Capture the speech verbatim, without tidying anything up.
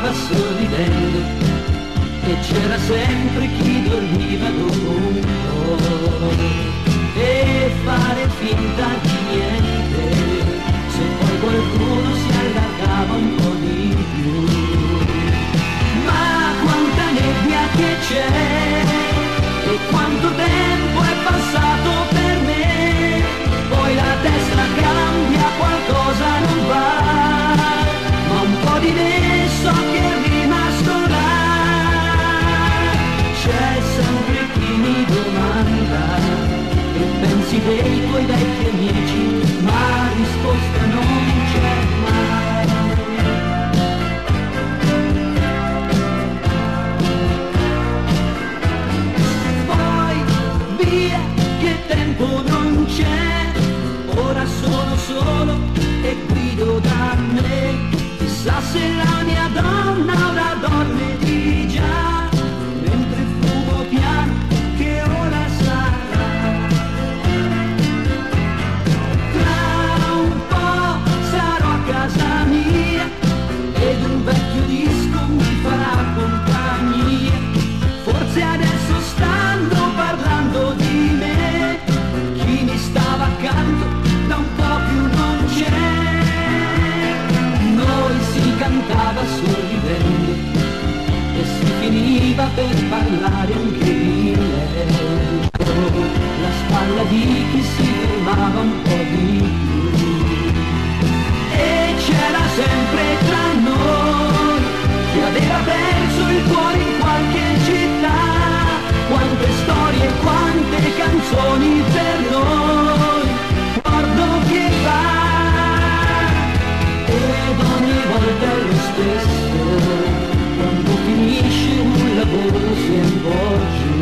cantava sorridendo e c'era sempre chi dormiva dopo un po'. E fare finta di niente, se poi qualcuno si allargava un po' di più. Ma quanta nebbia che c'è e quanto tempo è passato per me, poi la testa cambia, qualcosa non va, ma un po' di me so che è rimasto là. C'è sempre chi mi domanda che pensi dei tuoi vecchi amici, ma risposta non c'è mai. Poi via, che tempo non c'è, ora sono solo e guido da me. Chissà se la mia donna ora dorme di già, mentre fumo piano, che ora sarà. Tra un po' sarò a casa mia ed un vecchio disco mi farà compagnia. Forse adesso stando parlando di me, chi mi stava accanto da un po' più non c'è. Noi si cantava sorridendo e si finiva per parlare anche di letto, la spalla di chi si fermava un po' di più. E c'era sempre tra noi chi aveva perso il cuore in qualche città, quante storie, quante canzoni per noi, guardo che va. Ed ogni volta è lo stesso, quando finisce un lavoro si avvolge